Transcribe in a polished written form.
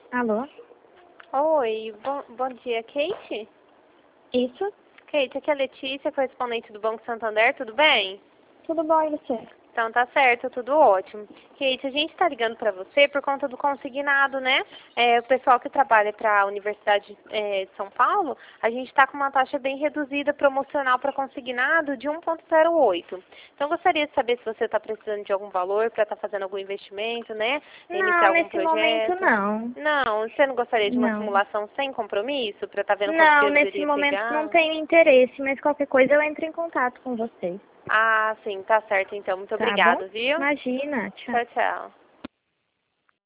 Alô? Oi, bom dia, Kate? Isso? Kate, aqui é a Letícia, correspondente do Banco Santander, tudo bem? Tudo bom e você? Então tá certo, tudo ótimo. Kate, a gente tá ligando pra você por conta do consignado, né? O pessoal que trabalha para a Universidade de São Paulo, a gente tá com uma taxa bem reduzida promocional para consignado de 1,08. Então gostaria de saber se você está precisando de algum valor para estar fazendo algum investimento, né? Não, Iniciar algum nesse momento projeto. não. Não, você não gostaria de uma Não. simulação sem compromisso para estar vendo quanto que Não, eu nesse deveria momento não pegar? tenho interesse, mas qualquer coisa eu entro em contato com vocês. Ah, sim, tá certo então. Muito Tá bom? obrigada, viu? Imagina, tchau. Tchau, tchau.